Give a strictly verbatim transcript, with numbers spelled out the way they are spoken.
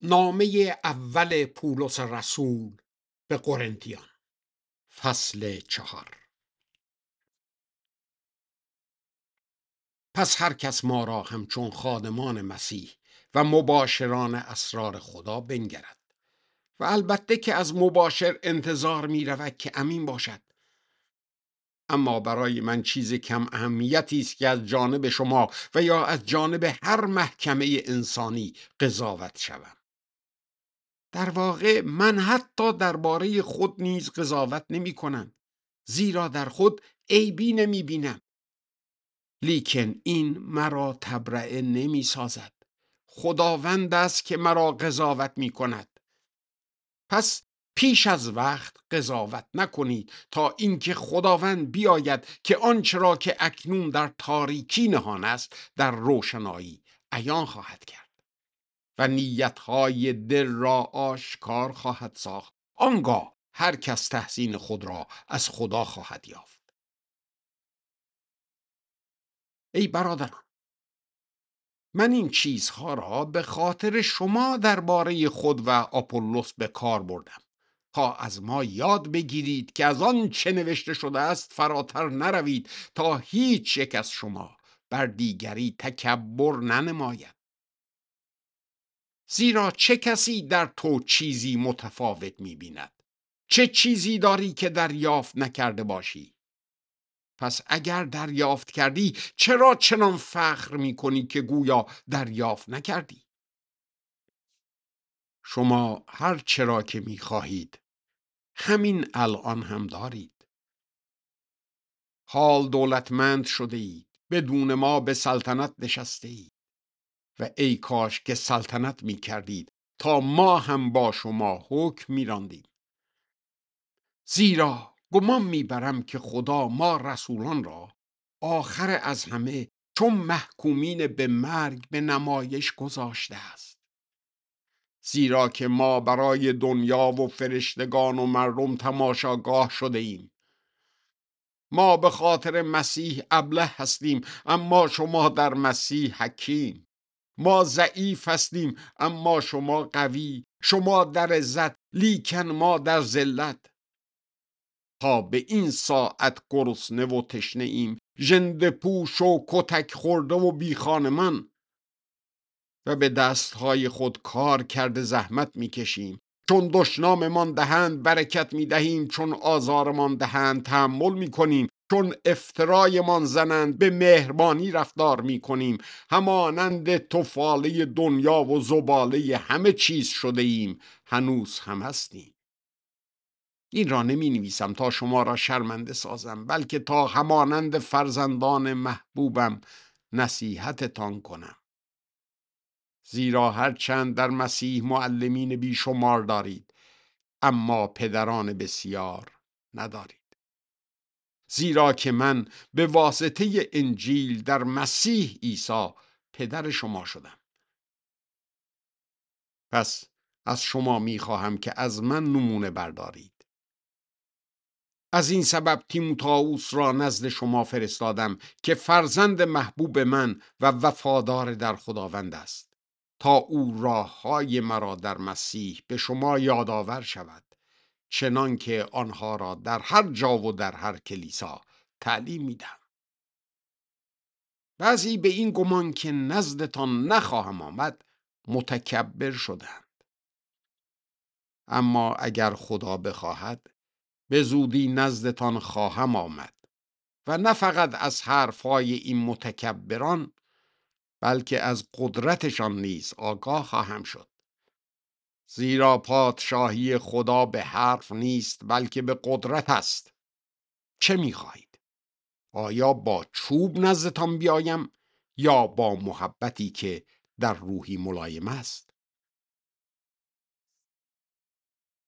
نامه اول پولس رسول به قرنتیان، فصل چهار. پس هر کس ما را همچون خادمان مسیح و مباشران اسرار خدا بنگرد و البته که از مباشر انتظار می رود که امین باشد. اما برای من چیز کم اهمیتی است که از جانب شما و یا از جانب هر محکمه انسانی قضاوت شوم. در واقع من حتی درباره خود نیز قضاوت نمی کنم، زیرا در خود عیبی نمی بینم. لیکن این مرا تبرئه نمی سازد. خداوند است که مرا قضاوت می کند. پس پیش از وقت قضاوت نکنید تا اینکه خداوند بیاید که آنچه را که اکنون در تاریکی نهان است در روشنایی عیان خواهد کرد و نیتهای دل را آشکار خواهد ساخت. آنگاه هر کس تحسین خود را از خدا خواهد یافت. ای برادران، من این چیزها را به خاطر شما درباره خود و آپولوس به کار بردم تا از ما یاد بگیرید که از آن چه نوشته شده است فراتر نروید، تا هیچ یک از شما بر دیگری تکبر ننماید. زیرا چه کسی در تو چیزی متفاوت می‌بیند؟ چه چیزی داری که دریافت نکرده باشی؟ پس اگر دریافت کردی چرا چنان فخر می‌کنی که گویا دریافت نکردی؟ شما هر چرا که می‌خواهید همین الان هم دارید. حال دولتمند شده اید، بدون ما به سلطنت نشسته اید و ای کاش که سلطنت می‌کردید تا ما هم با شما حکم می‌راندیم. زیرا گمان میبرم که خدا ما رسولان را آخر از همه چون محکومین به مرگ به نمایش گذاشته است. زیرا که ما برای دنیا و فرشتگان و مردم تماشاگاه شده ایم. ما به خاطر مسیح ابله هستیم، اما شما در مسیح حکیم. ما ضعیف هستیم، اما شما قوی. شما در عزت، لیکن ما در ذلت. تا به این ساعت گرسنه و تشنه ایم، ژنده پوش و کتک خورده و بیخانمان و به دستهای خود کار کرده زحمت میکشیم. چون دشناممان دهند برکت میدهیم، چون آزارمان دهند تحمل میکنیم، چون افترایمان زنند به مهربانی رفتار میکنیم. همانند طفاله دنیا و زباله همه چیز شده ایم، هنوز هم هستیم. این را نمی نویسم تا شما را شرمنده سازم، بلکه تا همانند فرزندان محبوبم نصیحتتان کنم. زیرا هرچند در مسیح معلمین بیشمار دارید، اما پدران بسیار ندارید. زیرا که من به واسطه انجیل در مسیح عیسی پدر شما شدم. پس از شما می خواهم که از من نمونه بردارید. از این سبب تیموتائوس را نزد شما فرستادم که فرزند محبوب من و وفادار در خداوند است، تا او راههای مرا در مسیح به شما یادآور شود، چنان که آنها را در هر جا و در هر کلیسا تعلیم میدم. بعضی به این گمان که نزدتان نخواهم آمد متکبر شدند. اما اگر خدا بخواهد به زودی نزدتان خواهم آمد و نه فقط از حرفهای این متکبران، بلکه از قدرتشان نیز آگاه خواهم شد. زیرا پادشاهی خدا به حرف نیست، بلکه به قدرت است. چه می‌خواهید؟ آیا با چوب نزدتان بیایم یا با محبتی که در روحی ملایم است؟